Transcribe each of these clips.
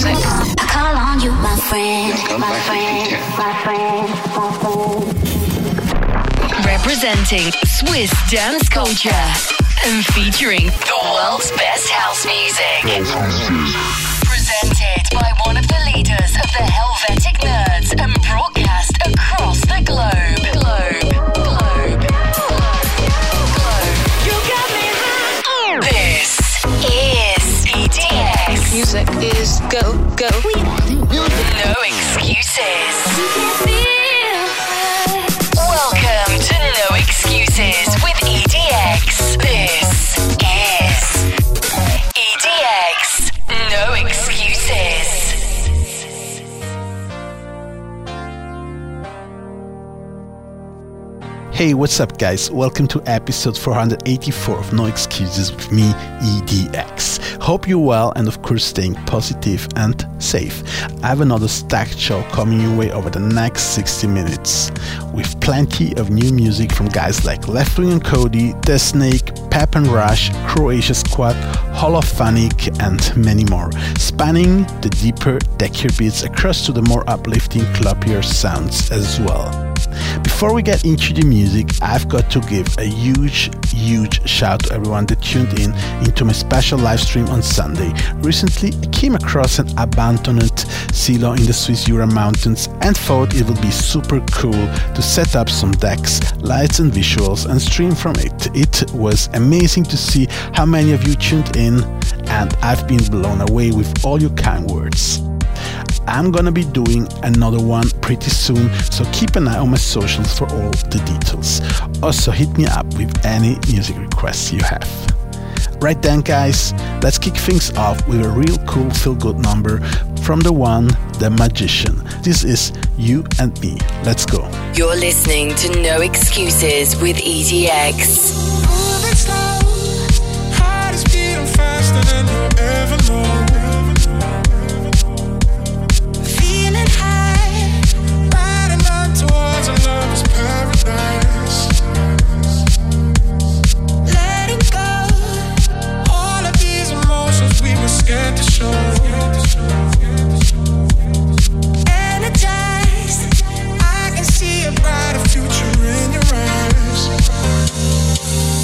music. I call on you, my friend, my friend, my friend, my friend. Representing Swiss dance culture and featuring the world's best house music. Presented by one of the leaders of the Helvetic Nerds and broadcast across the globe. You got me high. This is EDX. Music is go. No excuses. Welcome to No Excuses with EDX. This is EDX. No excuses. Hey, what's up guys? Welcome to episode 484 of No Excuses with me, EDX. Hope you're well and of course staying positive and safe. I have another stacked show coming your way over the next 60 minutes with plenty of new music from guys like Left Wing and Cody, The Snake, Pep and Rush, Croatia Squad, Holophonic and many more, spanning the deeper, deckier beats across to the more uplifting, clubbier sounds as well. Before we get into the music, I've got to give a huge shout to everyone that tuned in into my special live stream on Sunday. Recently, I came across an abandoned silo in the Swiss Jura Mountains and thought it would be super cool to set up some decks, lights and visuals and stream from it. It was amazing to see how many of you tuned in, and I've been blown away with all your kind words. I'm gonna be doing another one pretty soon, so keep an eye on my socials for all the details. Also hit me up with any music requests you have. Right then guys, let's kick things off with a real cool feel-good number from the one, The Magician. This is You and Me. Let's go. You're listening to No Excuses with EDX. Moving slow, heart is beating faster than you ever know. Towards a lover's paradise, letting go all of these emotions we were scared to show. Energized, I can see a brighter future in your eyes.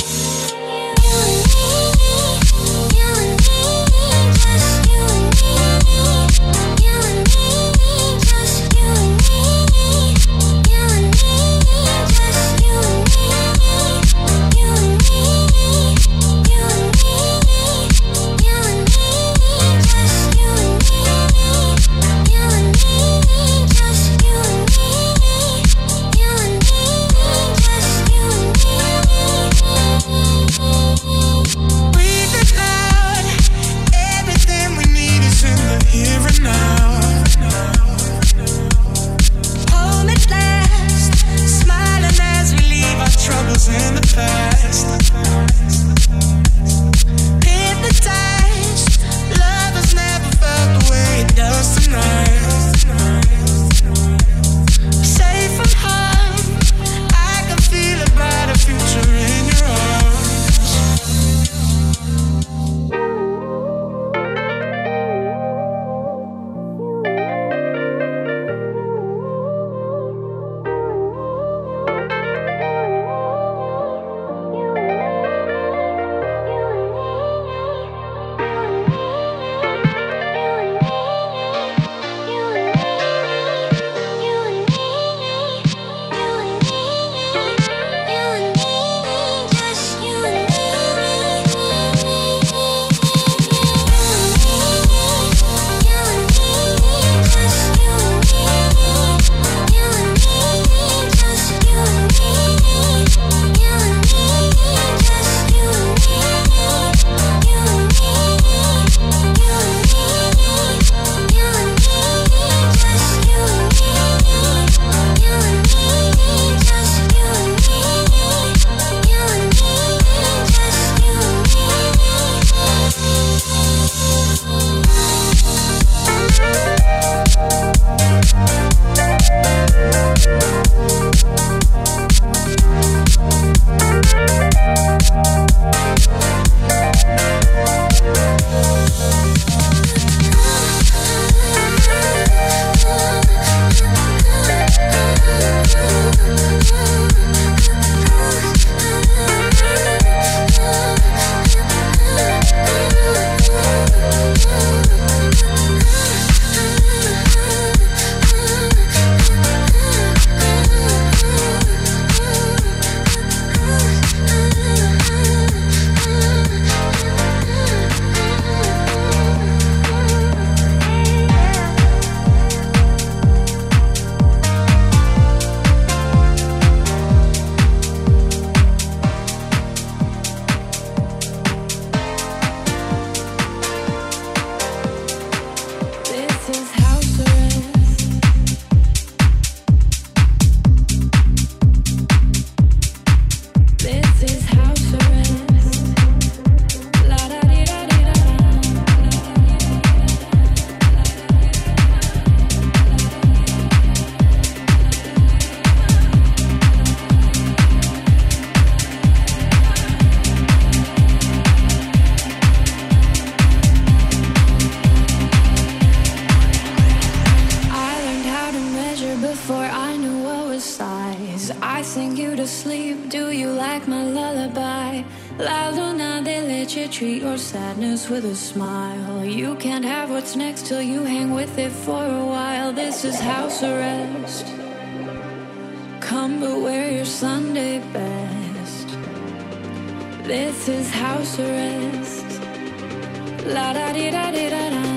eyes, I sing you to sleep. Do you like my lullaby? La luna, they let you treat your sadness with a smile. You can't have what's next till you hang with it for a while. This is house arrest. Come but wear your Sunday best. This is house arrest. La da di da di da da.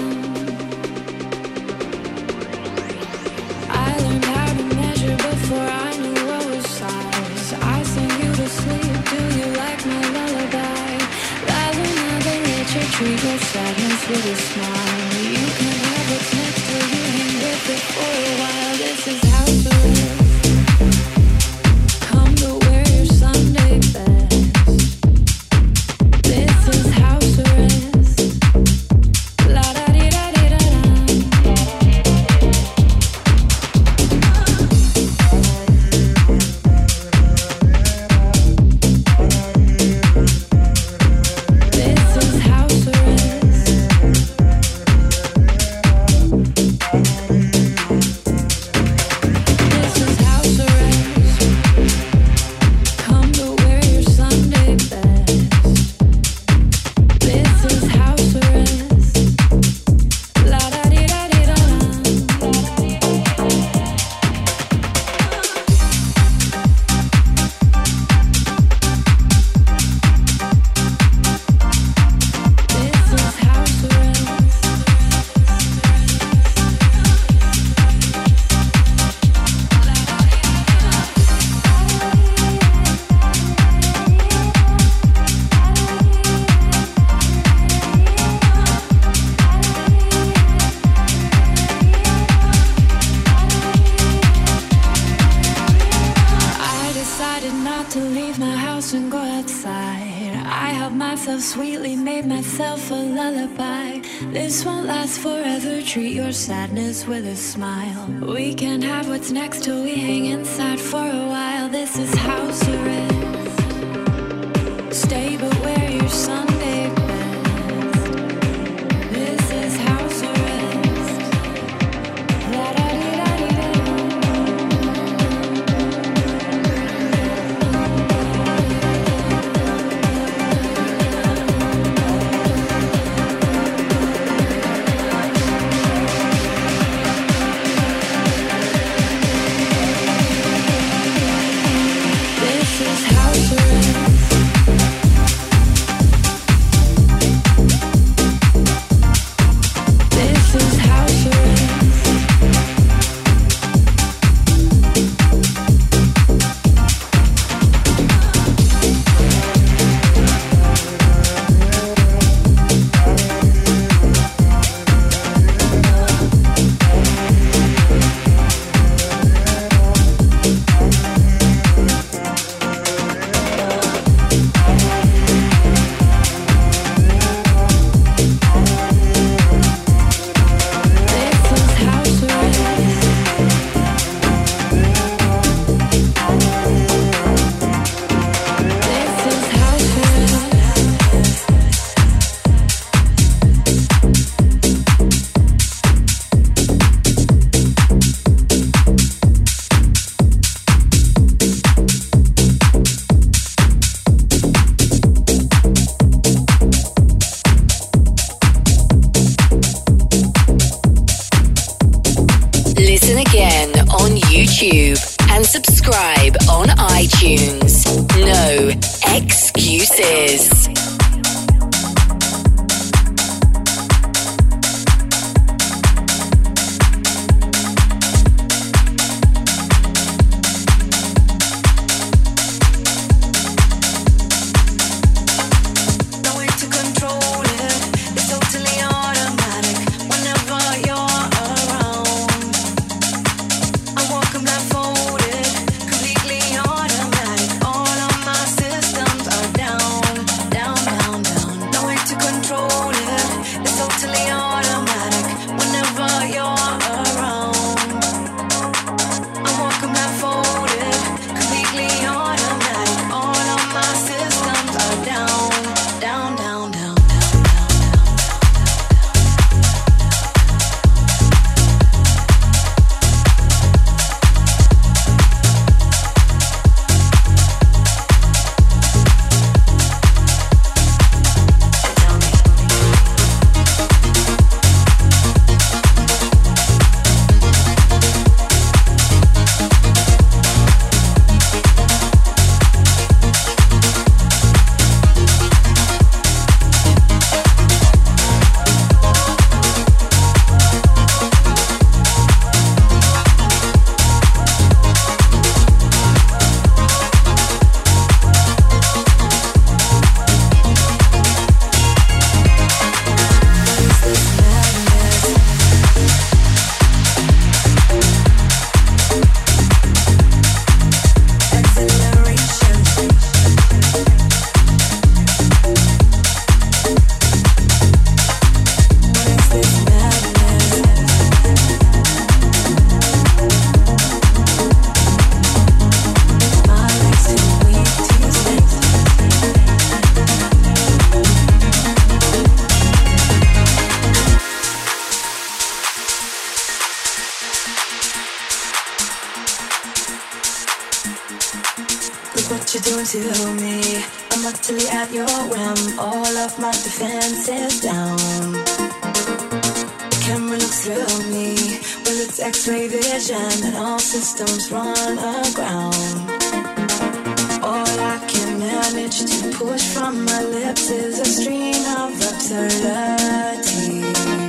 I learned how to measure before I knew what was size. I sing you to sleep. Do you like my lullaby? La luna, they let you treat your sadness with a smile. You can have what's next till you hang with it for a while. This is house arrest. Come to wear your Sunday best. This is house arrest. La da di da di da da. This is house arrest. This is house arrest. Come to wear your Sunday best. This is house arrest. La da di da di da. This is house arrest. I decided not to leave my house and go outside. I helped myself sweetly, made myself a lullaby. This won't last forever, treat your sadness with a smile. We can't have what's next till we hang inside for a while. This is house arrest. Stay but wear your Sunday best. This is house arrest. La da di da di da. This is house arrest. This is house arrest. This is house arrest. This is house arrest. Listen again on YouTube and subscribe on iTunes. No excuses. No way to control it. It's totally automatic. Whenever you're around, I walk 'em blindfolded, completely automatic. All of my systems are down, down. what you're doing to me. I'm utterly at your whim. All of my defenses down. The camera looks through me with its X-ray vision, and all systems run aground. All I can manage to push from my lips is a stream of absurdity.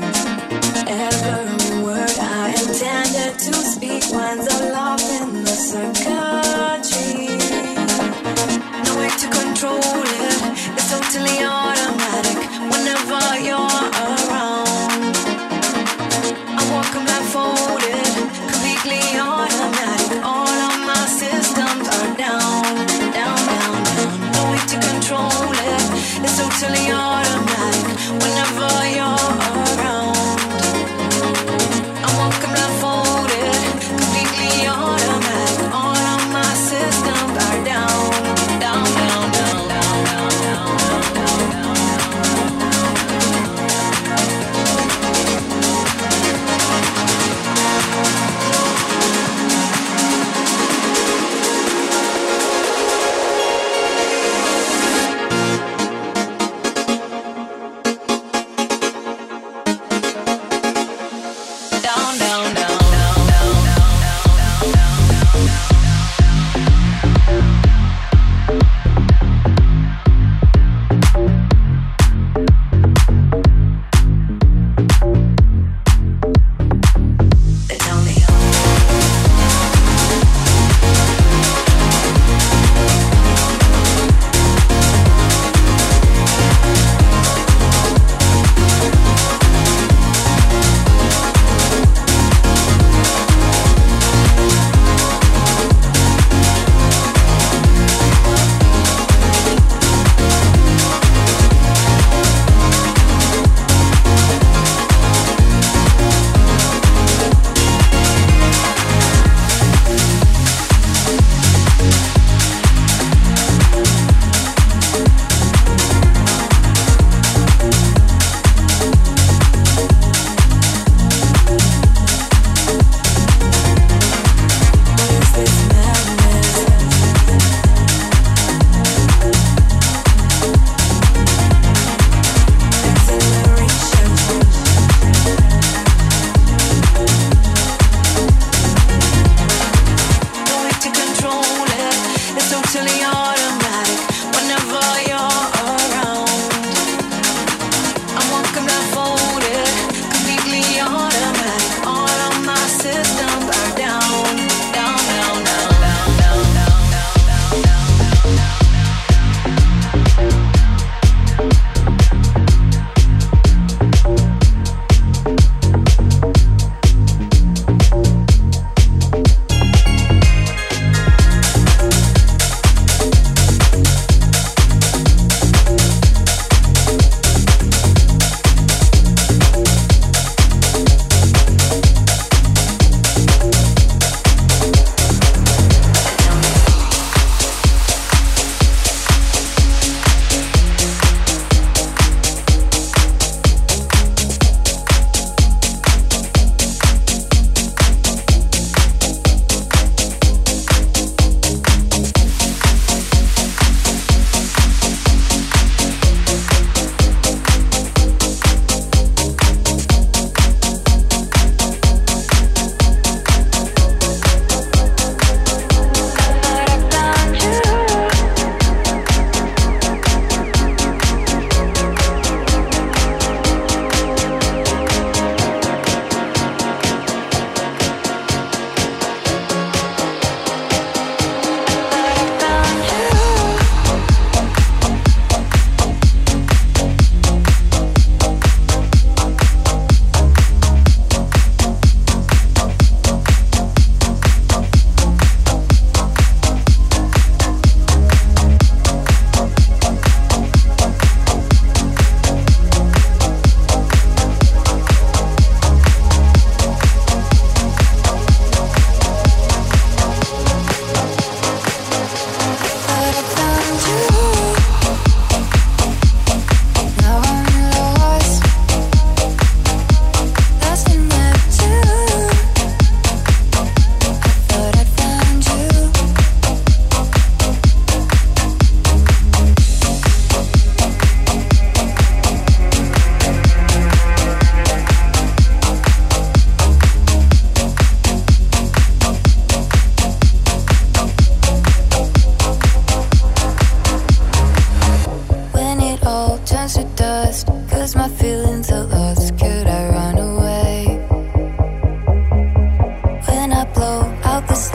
Every word I intended to speak winds up lost in the circuitry. No way to control it, it's totally automatic whenever you're around. I walk blindfolded, completely automatic. All of my systems are down, down, down, down. No way to control it, it's totally automatic whenever you're around.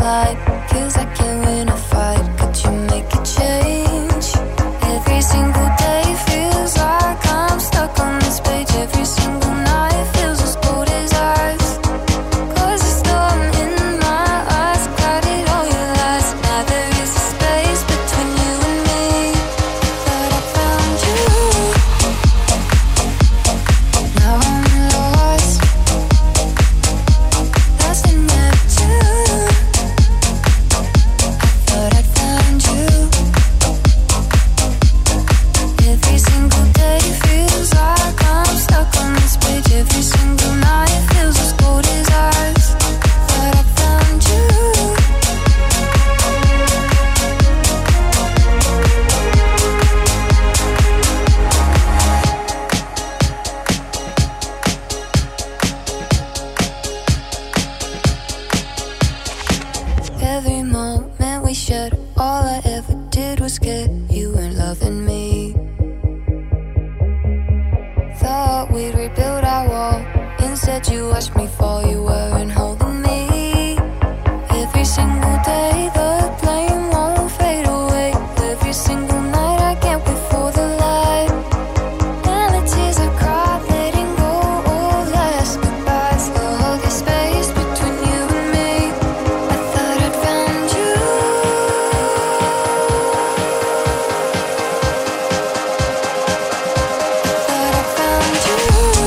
light, 'cause I can't win a fight. Could you make a change? Every single day feels like I'm stuck on this page. Every single night feels as cold as ice. 'Cause the storm in my eyes clouded all your lies. Now there is a space between you and me. Thought I found you. Now I'm lost. Lost in Neptune. I thought I'd found you. Every single day feels like I'm stuck on this page. Every single night feels as cold as ice. Thought I found you. Every moment we shared, all I ever did was get you weren't loving me. Thought we'd rebuild our wall. Instead you watched me fall, you weren't holding me. Every single day the flame won't fade away. Every single night I can't wait for the light. And the tears I cried, letting go all last goodbyes. All the space between you and me. I thought I'd found you. Thought I found you.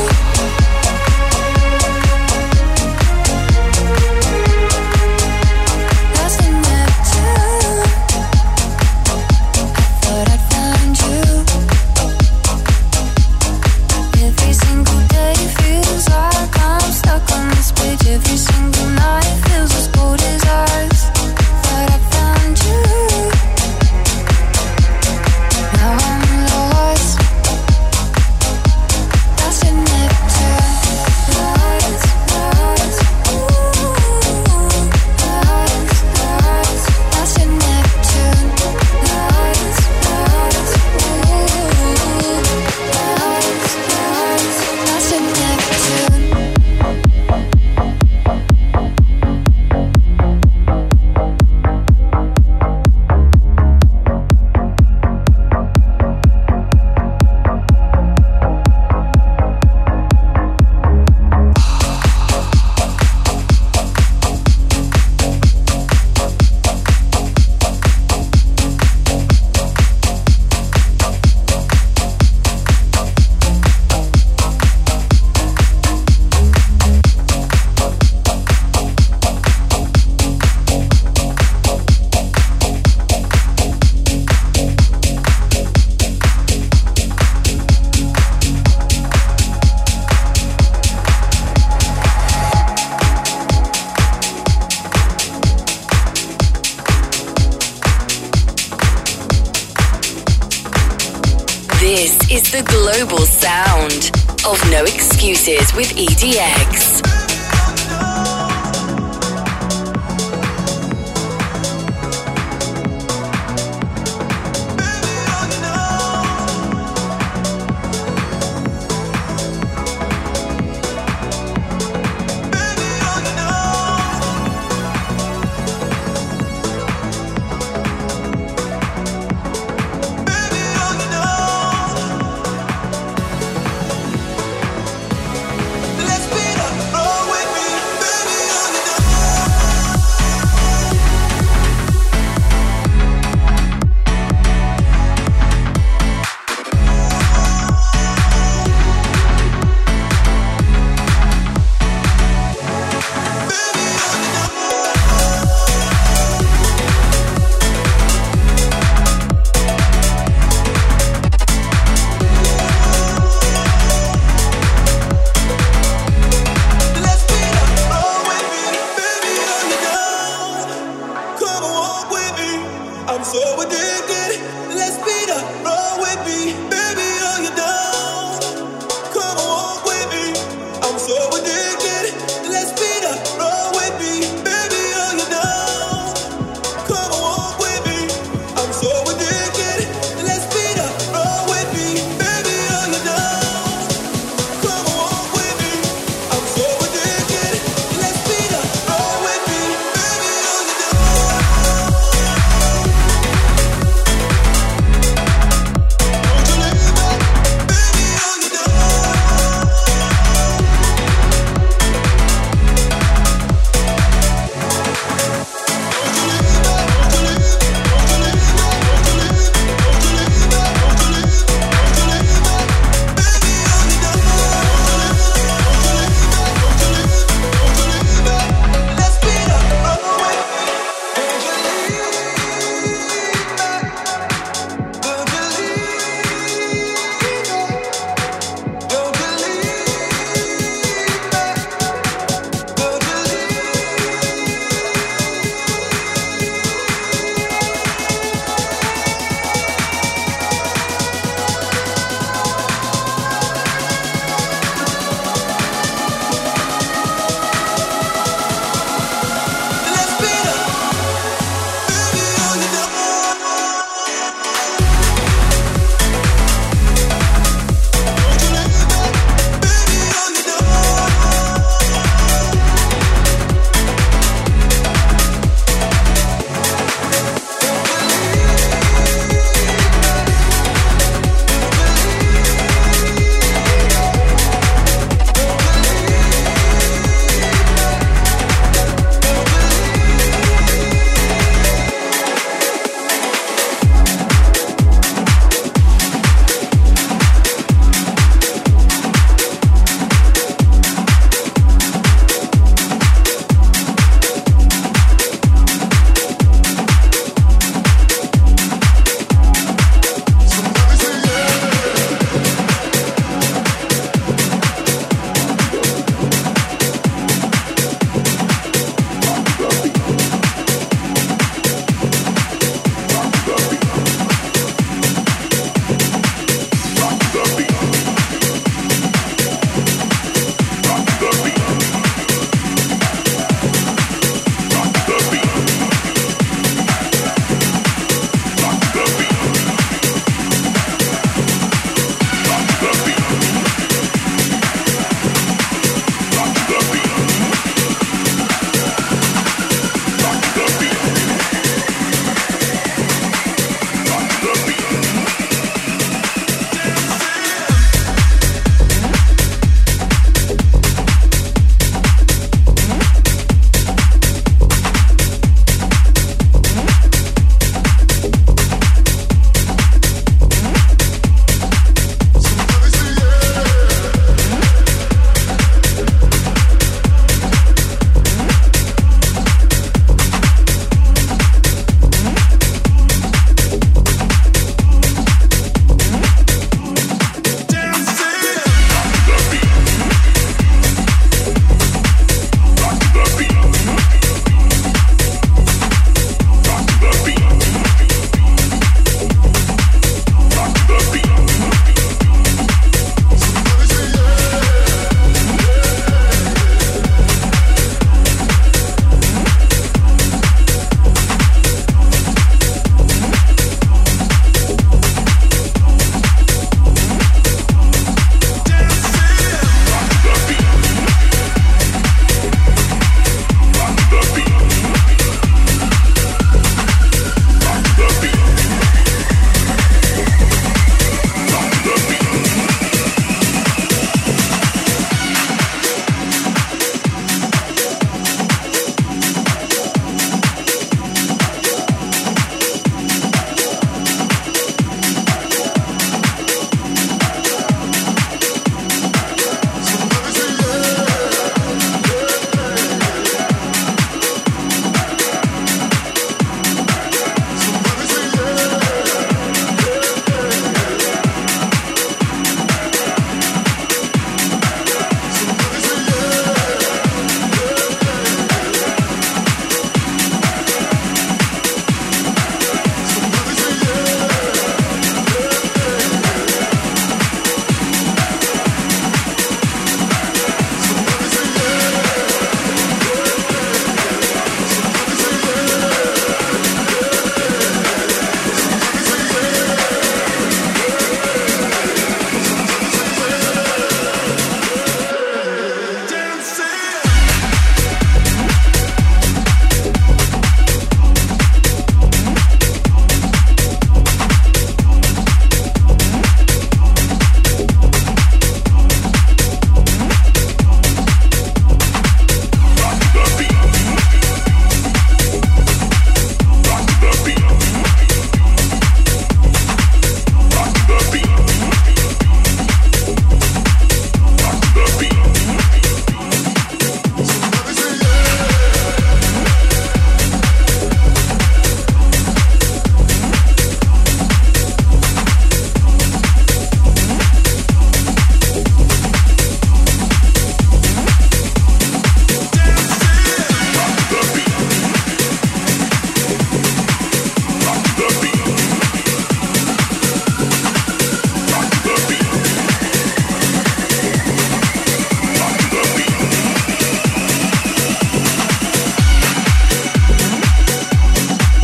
Lost in Neptune. I thought I'd found you. Every single day feels like I'm stuck on this page. Every single night feels as cold as ice. Thought I found you. Now I'm lost. Lost in Neptune. Lost, lost, ooh. Lost, lost, lost in Neptune. Lost, lost, ooh. Lost, lost, lost in Neptune. This is the global sound of No Excuses with EDX. Let's beat up the road.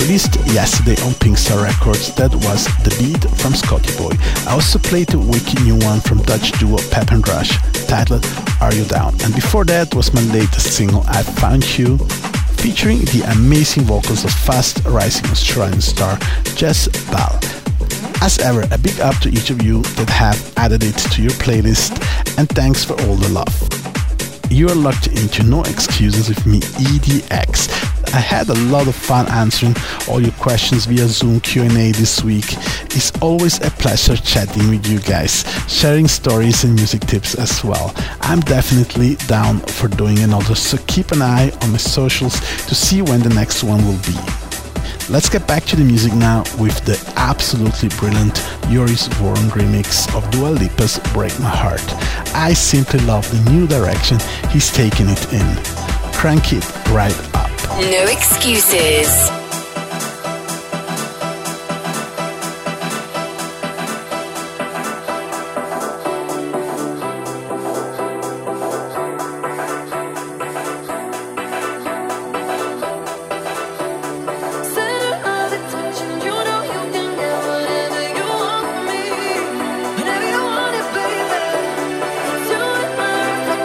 released yesterday on Pingstar Records. That was The Beat from Scotty Boy. I also played a wicked new one from Dutch duo Pep and Rush, titled Are You Down? And before that was my latest single, I Found You, featuring the amazing vocals of fast rising Australian star Jess Bell. As ever, a big up to each of you that have added it to your playlist, and thanks for all the love. You are locked into No Excuses with me, EDX. I had a lot of fun answering all your questions via Zoom Q&A this week. It's always a pleasure chatting with you guys, sharing stories and music tips as well. I'm definitely down for doing another, so keep an eye on my socials to see when the next one will be. Let's get back to the music now with the absolutely brilliant Joris Voorn remix of Dua Lipa's Break My Heart. I simply love the new direction he's taken it in. Crank it right up. No excuses.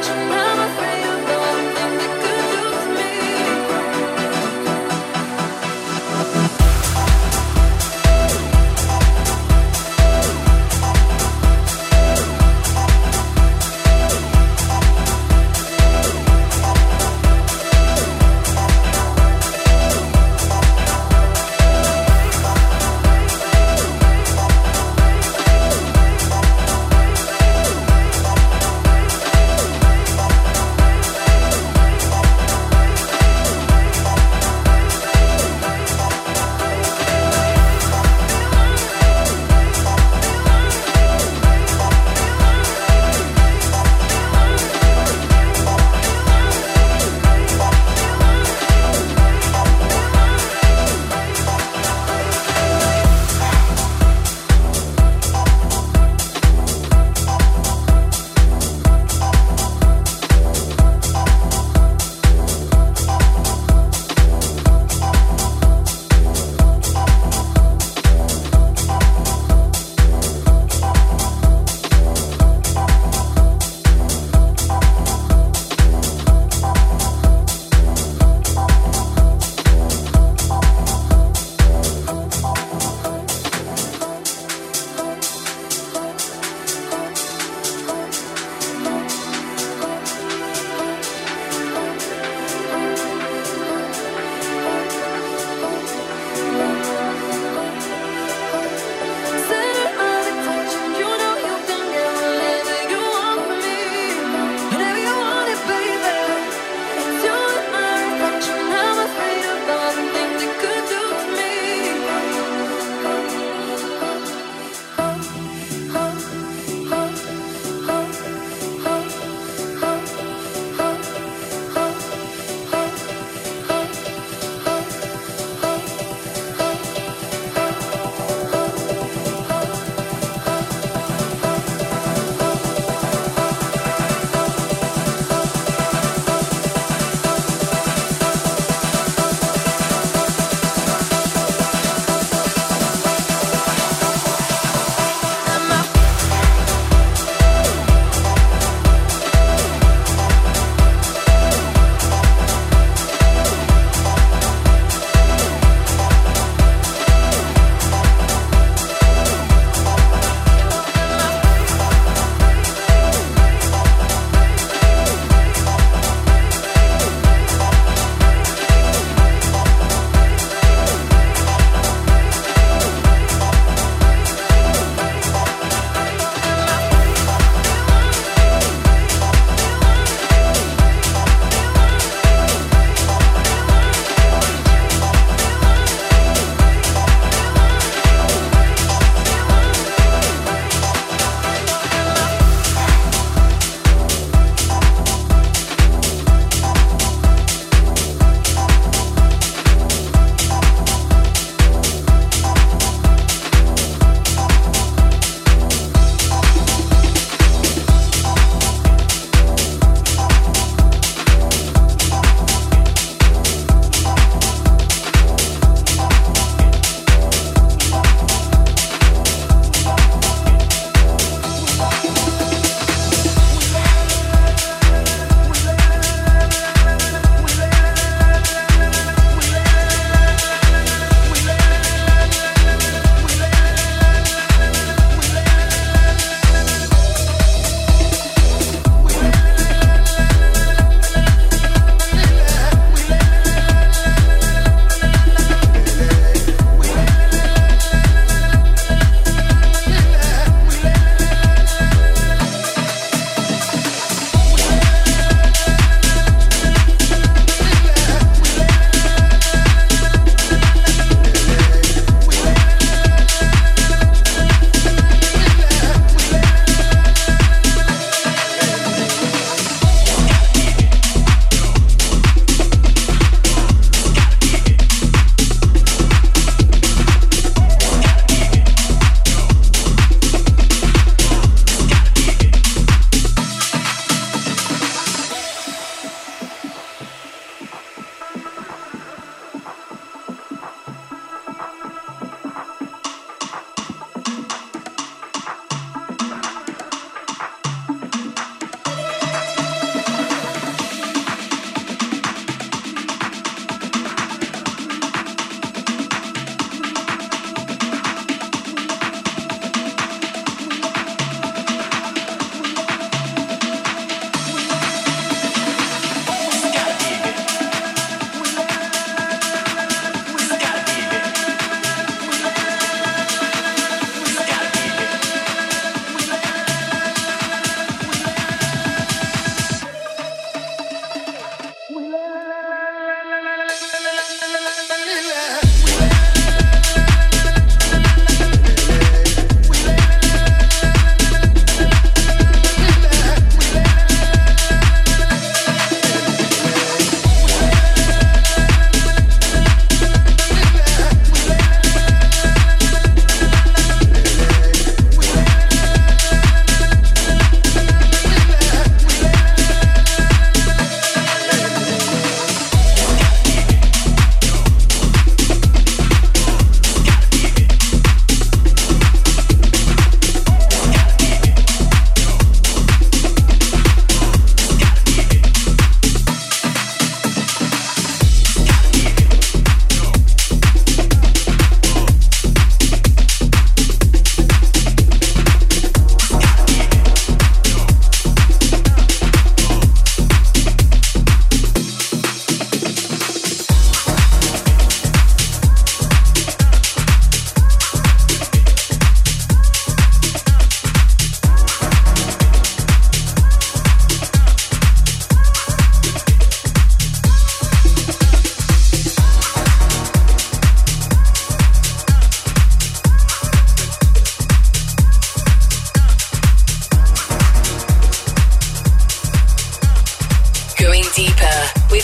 I'm afraid of all the things it could do to me.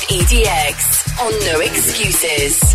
EDX on No Excuses.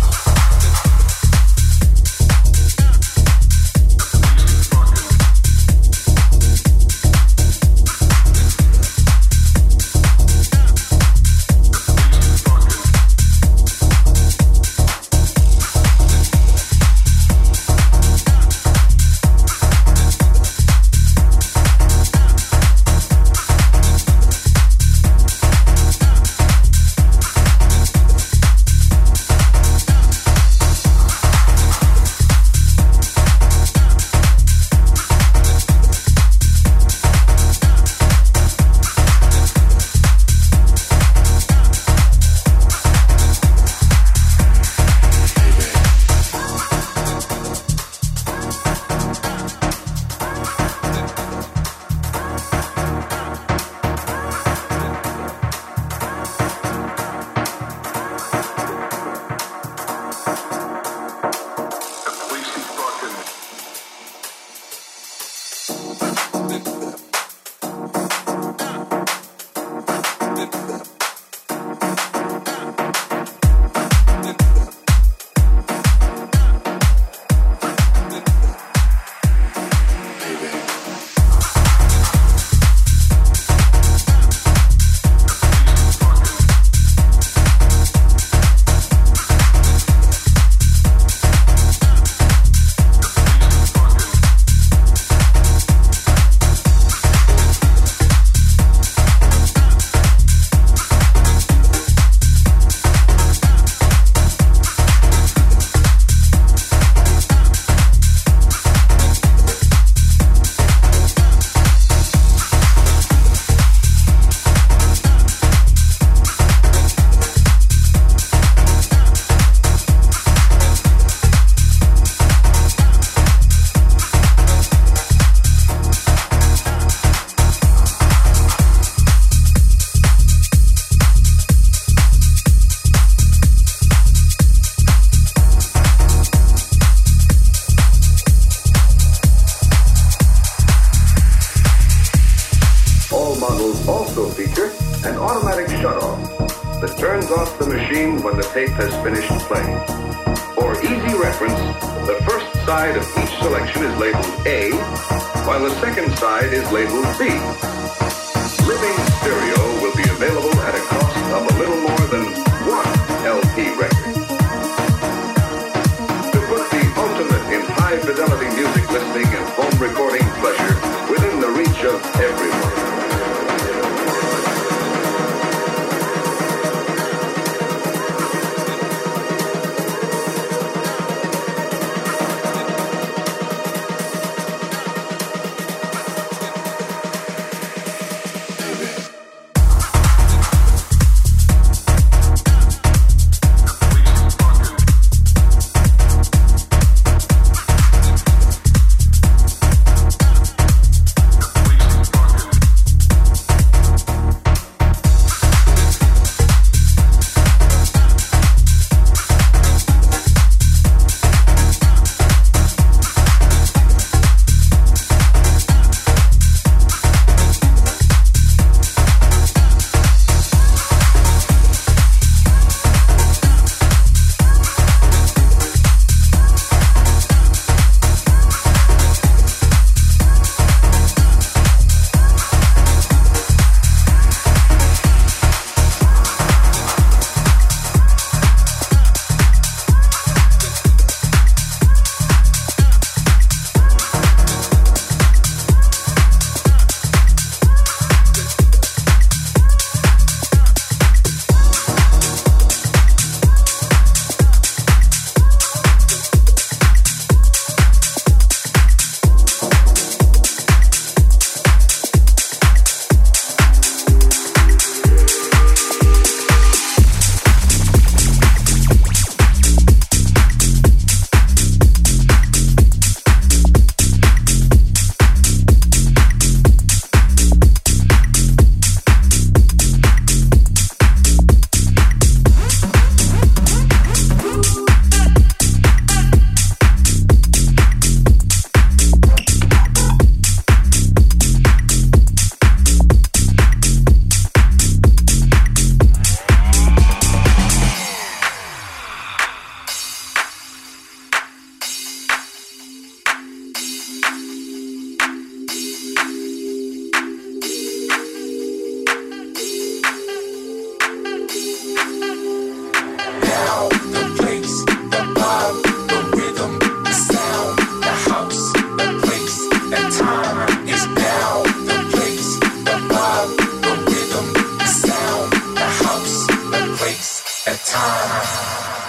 at time.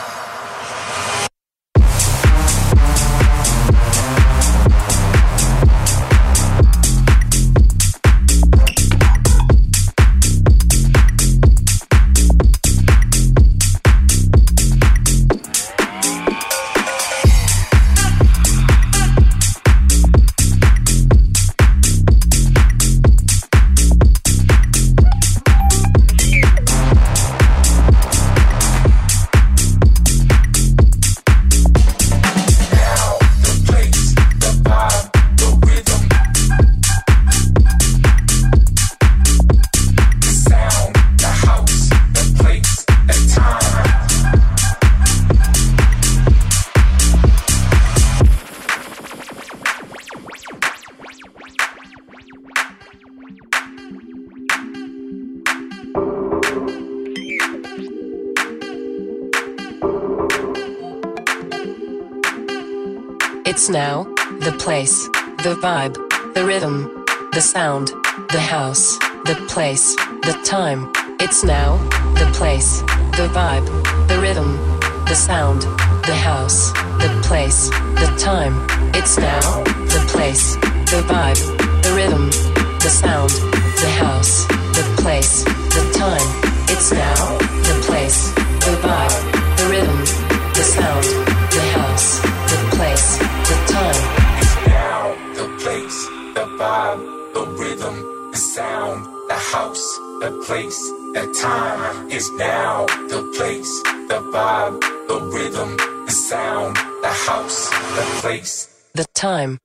It's now, the place, the vibe, the rhythm, the sound, the house, the place, the time. It's now, the place, the vibe, the rhythm, the sound, the house, the place, the time. It's now, the place, the vibe, the rhythm, the sound, the house, the place, the time. It's now, the place, the vibe, the rhythm, the sound, the house, the place, the time. It's now the place, the vibe, the rhythm, the sound, the house, the place, the time. It's now the place, the vibe, the rhythm, the sound, the house, the place, the time.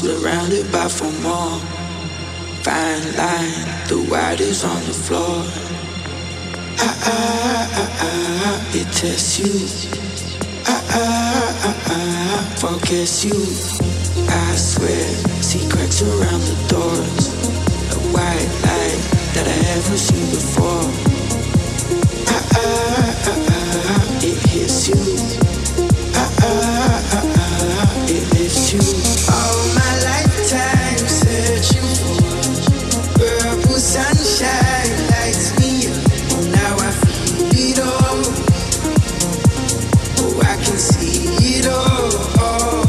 surrounded by four more. Fine line, the white is on the floor. It tests you. Focus you. I swear, see cracks around the doors. A white light that I haven't seen before. It hits you. It lifts you. All my lifetime searching for purple sunshine lights me up. Oh, now I feel it all. Oh, I can see it all.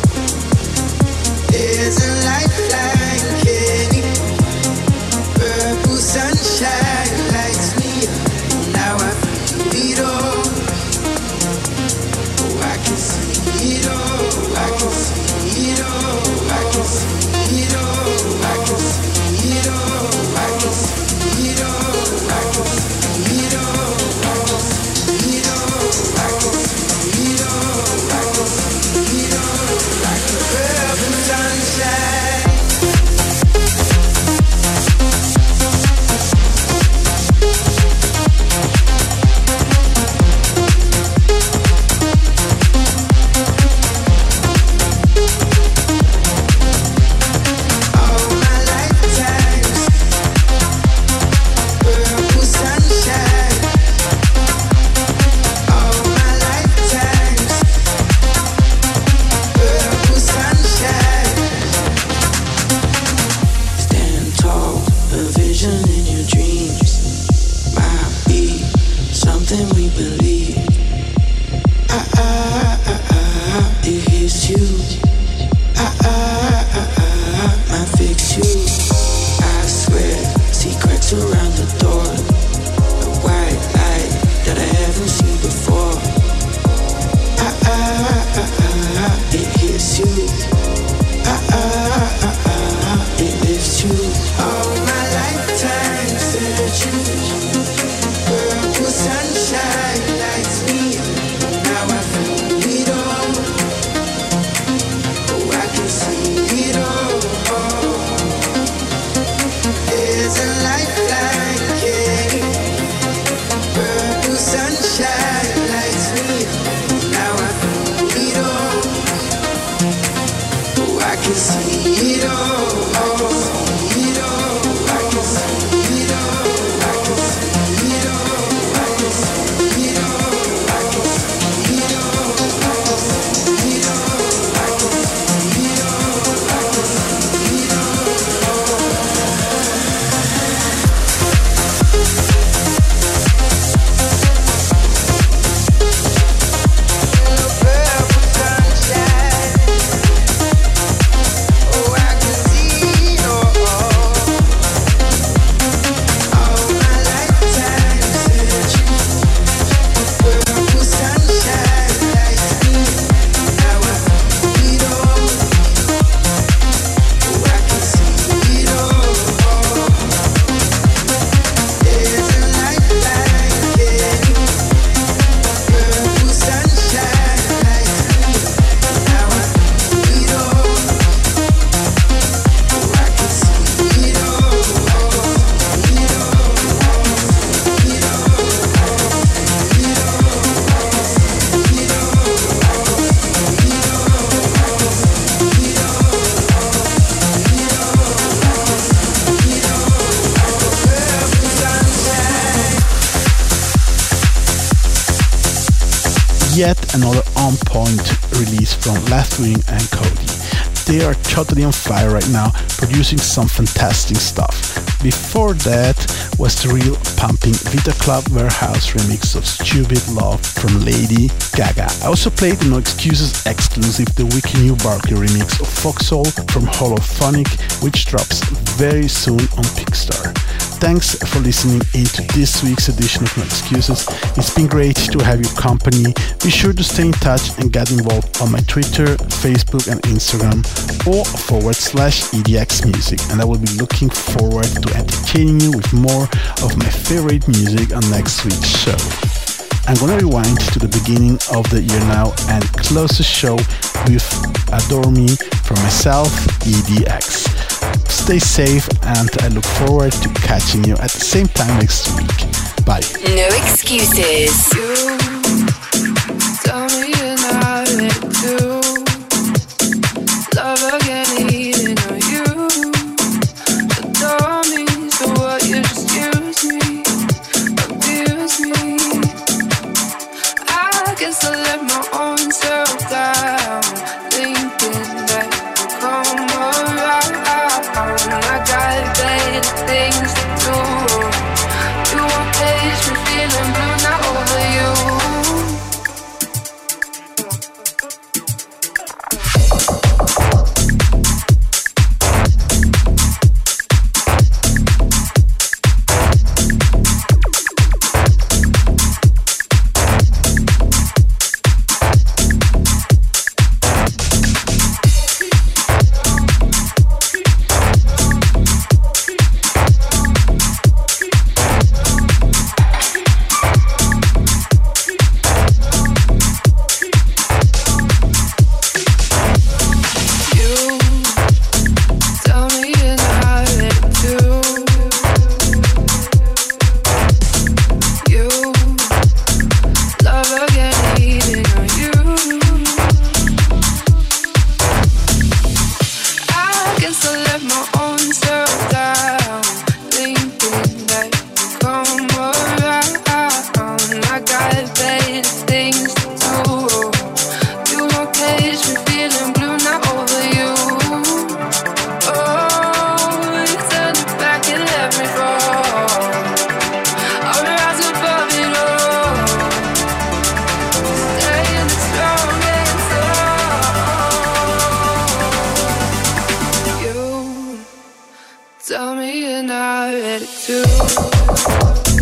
There's a lifeline, can it go? Purple sunshine lights me up. Oh, now I feel it all. Oh, I can see it all. I can see it all. I can see it all. I can see it all. I can see it all. I can see it all. I can see it all. I can see it all. I can see it all. Like a purple sunshine. Yet another on-point release from Leftwing and Cody. They are totally on fire right now, producing some fantastic stuff. Before that was the real pumping Vita Club Warehouse remix of Stupid Love from Lady Gaga. I also played the No Excuses exclusive, the Wiki New Barkley remix of Foxhole from Holophonic, which drops very soon on Pickstar. Thanks for listening into this week's edition of No Excuses. It's been great to have your company. Be sure to stay in touch and get involved on my Twitter, Facebook and Instagram or /EDX Music, and I will be looking forward to entertaining you with more of my favorite music on next week's show. I'm gonna rewind to the beginning of the year now and close the show with Adore Me from myself, EDX. Stay safe, and I look forward to catching you at the same time next week. Bye. No excuses. You tell me you're not ready to love again, eating on you. Adore me, so what? You just use me, abuse me. I guess I let my own self down, thinking that you'll come around. I got better things to do. You won't page me feeling blue, not over you. Tell me you're not ready to